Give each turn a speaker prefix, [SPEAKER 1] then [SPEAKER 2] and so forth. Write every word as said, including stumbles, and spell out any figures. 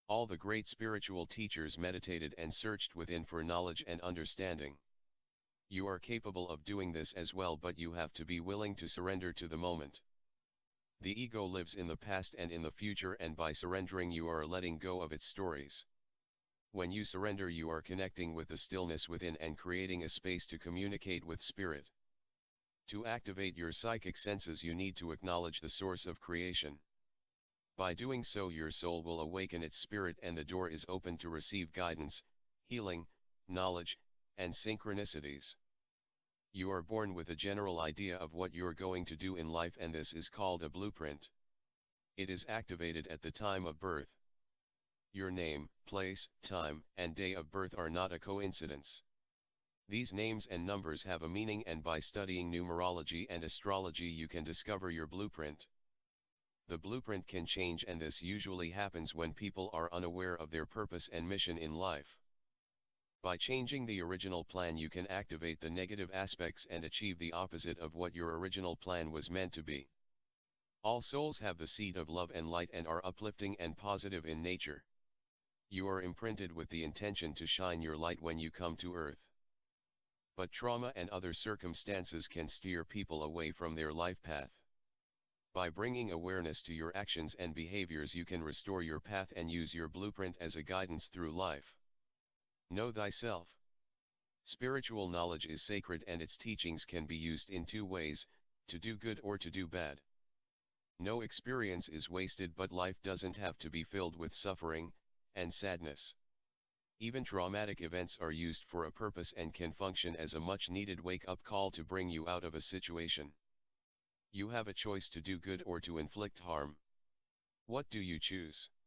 [SPEAKER 1] All the great spiritual teachers meditated and searched within for knowledge and understanding. You are capable of doing this as well, but you have to be willing to surrender to the moment. The ego lives in the past and in the future, and by surrendering you are letting go of its stories. When you surrender, you are connecting with the stillness within and creating a space to communicate with spirit. To activate your psychic senses, you need to acknowledge the source of creation. By doing so, your soul will awaken its spirit and the door is open to receive guidance, healing, knowledge, and synchronicities. You are born with a general idea of what you're going to do in life, and this is called a blueprint. It is activated at the time of birth. Your name, place, time, and day of birth are not a coincidence. These names and numbers have a meaning, and by studying numerology and astrology you can discover your blueprint. The blueprint can change, and this usually happens when people are unaware of their purpose and mission in life. By changing the original plan, you can activate the negative aspects and achieve the opposite of what your original plan was meant to be. All souls have the seed of love and light and are uplifting and positive in nature. You are imprinted with the intention to shine your light when you come to earth. But trauma and other circumstances can steer people away from their life path. By bringing awareness to your actions and behaviors, you can restore your path and use your blueprint as a guidance through life. Know thyself. Spiritual knowledge is sacred, and its teachings can be used in two ways, to do good or to do bad. No experience is wasted, but life doesn't have to be filled with suffering and sadness. Even traumatic events are used for a purpose and can function as a much-needed wake-up call to bring you out of a situation. You have a choice to do good or to inflict harm. What do you choose?